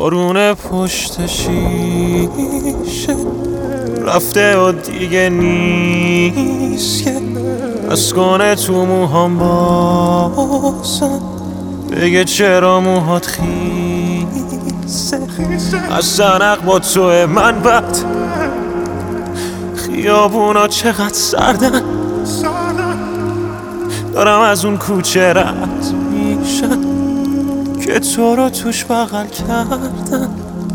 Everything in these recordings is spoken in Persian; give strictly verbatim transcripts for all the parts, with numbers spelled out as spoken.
بارون پشت شیشه رفته و دیگه نیست که از کنه تو موهام بازم بگه چرا موهات خیسه. از سنق با توه من بد خیابونا چقدر سردن، دارم از اون کوچه رد میشم که تو رو توش بغل کردن.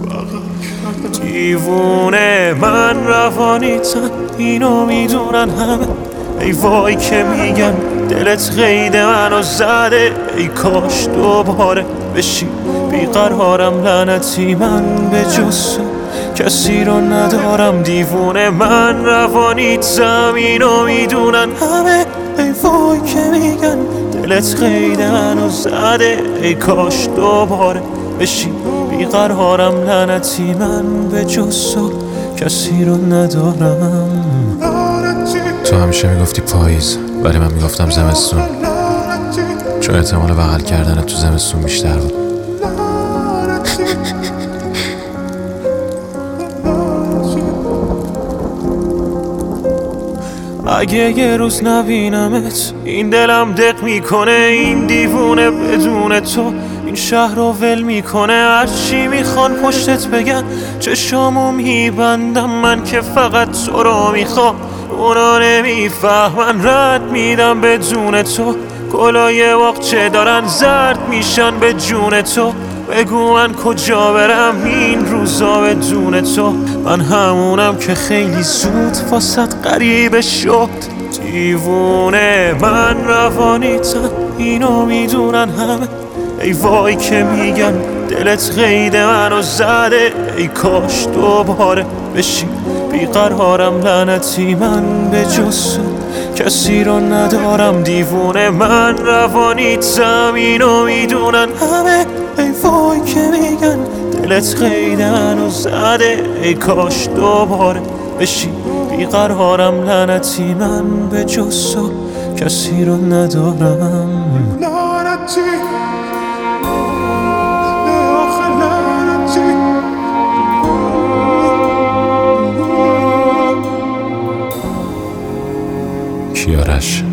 دیوونه من روانیتن، اینو میدونن همه. ای وای که میگن دلت قید منو زده، ای کاش دوباره بشی بیقرارم. لعنتی من به جز کسی رو ندارم. دیوونه من روانیتم، اینو میدونن همه. ای وای که میگن دلت قید منو زده، ای کاش دوباره بشی بیقرارم. لعنتی من به جز کسی رو ندارم. تو همیشه میگفتی پاییز ولی من میگفتم زمستون، چون احتمال بغل کردن تو زمستون بیشتر بود. اگه یه روز نبینمت این دلم دق میکنه. این دیوونه بدون تو این شهر رو ول میکنه. هرچی میخوان پشتت بگن چشامو میبندم، من که فقط تو رو میخوام. اونا نمیفهمن رد میدم بدون تو. گلای باغچه دارن زرد میشن به جون تو. بگو من کجا برم این روزا بدون تو. من همونم که خیلی زود واسط غریبه شد. دیوونه من روانیتم، اینو میدونن همه. ای وای که میگن دلت قید منو زده، ای کاش دوباره بشی بیقرارم. لعنتی من به جز کسی رو ندارم. دیوونه من روانیتم، اینو میدونن همه. ای وای که میگن دلت قید منو زده، ای کاش دوباره بشی بیقرارم. لعنتی من به جز کسی رو ندارم. کیارش